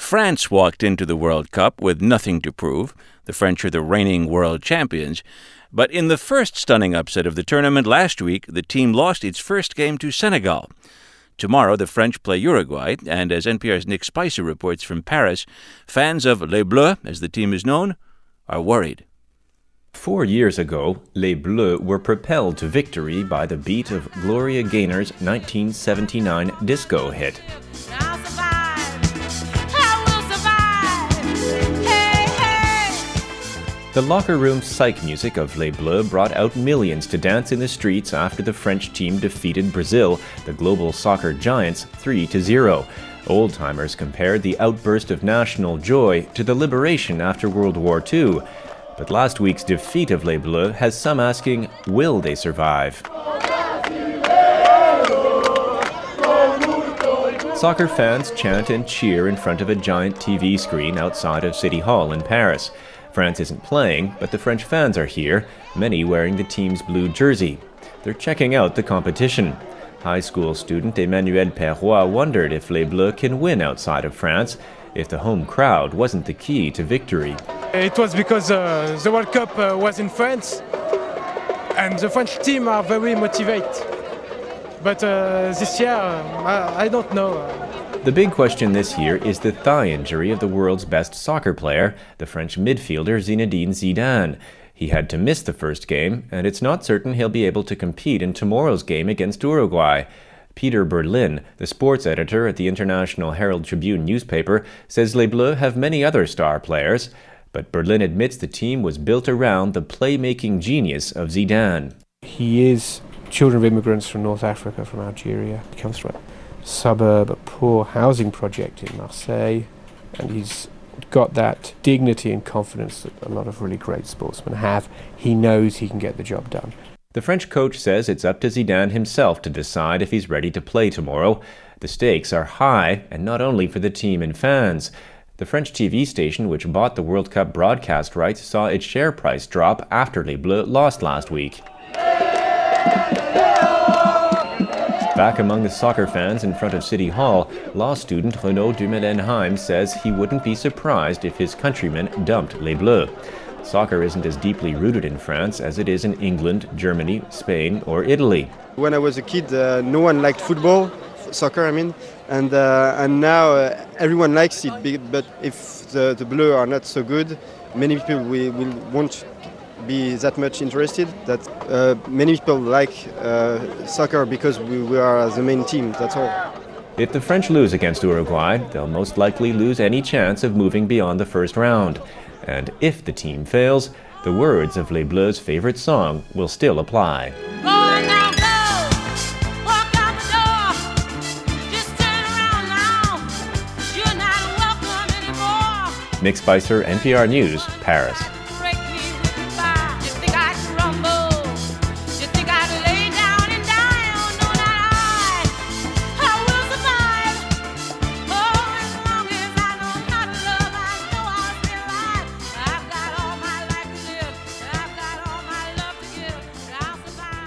France walked into the World Cup with nothing to prove. The French are the reigning world champions. But in the first stunning upset of the tournament last week, the team lost its first game to Senegal. Tomorrow, the French play Uruguay, and as NPR's Nick Spicer reports from Paris, fans of Les Bleus, as the team is known, are worried. 4 years ago, Les Bleus were propelled to victory by the beat of Gloria Gaynor's 1979 disco hit. The locker room psych music of Les Bleus brought out millions to dance in the streets after the French team defeated Brazil, the global soccer giants, 3-0. Old-timers compared the outburst of national joy to the liberation after World War II. But last week's defeat of Les Bleus has some asking, will they survive? Soccer fans chant and cheer in front of a giant TV screen outside of City Hall in Paris. France isn't playing, but the French fans are here, many wearing the team's blue jersey. They're checking out the competition. High school student Emmanuel Perrois wondered if Les Bleus can win outside of France, if the home crowd wasn't the key to victory. It was because the World Cup was in France, and the French team are very motivated. But this year, I don't know. The big question this year is the thigh injury of the world's best soccer player, the French midfielder Zinedine Zidane. He had to miss the first game, and it's not certain he'll be able to compete in tomorrow's game against Uruguay. Peter Berlin, the sports editor at the International Herald Tribune newspaper, says Les Bleus have many other star players, but Berlin admits the team was built around the playmaking genius of Zidane. He is children of immigrants from North Africa, from Algeria. He comes from a suburb, a poor housing project in Marseille, and he's got that dignity and confidence that a lot of really great sportsmen have. He knows he can get the job done. The French coach says it's up to Zidane himself to decide if he's ready to play tomorrow. The stakes are high, and not only for the team and fans. The French TV station, which bought the World Cup broadcast rights, saw its share price drop after Les Bleus lost last week. Back among the soccer fans in front of City Hall, law student Renaud Dumoulin-Heim says he wouldn't be surprised if his countrymen dumped Les Bleus. Soccer isn't as deeply rooted in France as it is in England, Germany, Spain, or Italy. When I was a kid, no one liked football, soccer I mean, and now everyone likes it, but if the Bleus are not so good, many people won't be that much interested. That many people like soccer because we are the main team, that's all. If the French lose against Uruguay, they'll most likely lose any chance of moving beyond the first round. And if the team fails, the words of Les Bleus' favorite song will still apply. Nick Spicer, NPR News, Paris.